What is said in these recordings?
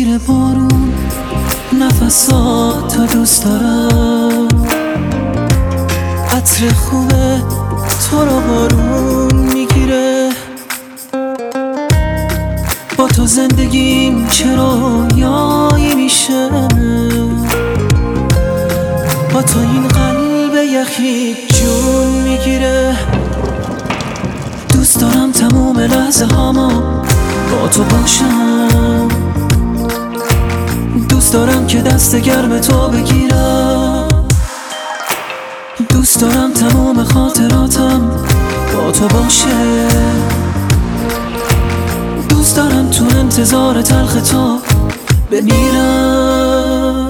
زیر بارون نفساتو دوست دارم، عطر خوبه تو رو بارون میگیره. با تو زندگیم چرا یایی میشه، با تو این قلب یخی جون میگیره. دوست دارم تموم لحظه هاما با تو باشم، دوست دارم که دست گرم تو بگیرم، دوست دارم تمام خاطراتم با تو باشه، دوست دارم تو انتظار تلخ تو بمیرم.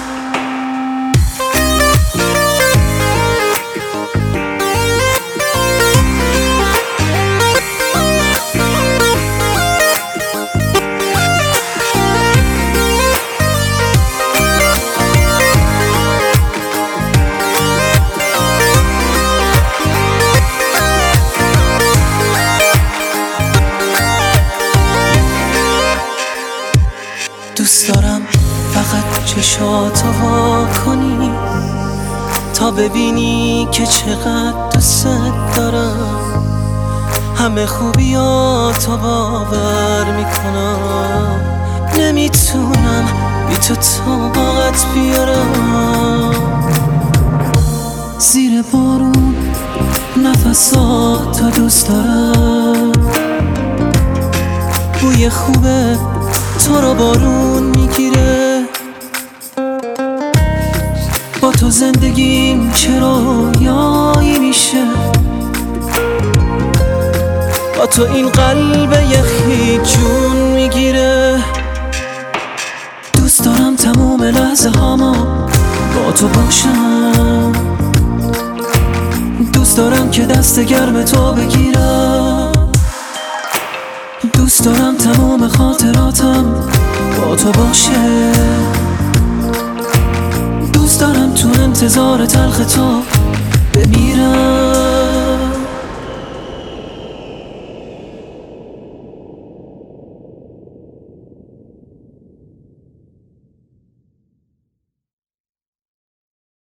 دوست دارم فقط چشاتو وا کنی تا ببینی که چقدر دوست دارم. همه خوبیاتو باور میکنم، نمیتونم بی تو طاقت بیارم. زیر بارون نفساتو دوست دارم، بوی خوبه تو رو بارون میگیره. با تو زندگیم چرا یایی میشه، با تو این قلب یخی جون میگیره. دوست دارم تموم لحظه هاما با تو باشم، دوست دارم که دست گرم تو بگیرم، دوست دارم تمام خاطراتم با تو باشه، دوست دارم تو انتظار تلخ تو بمیرم.